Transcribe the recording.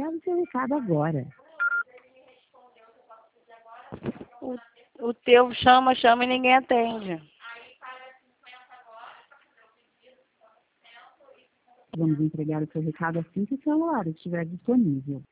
Grave seu recado agora. O teu chama e ninguém atende. Vamos entregar o seu recado assim que o celular estiver disponível.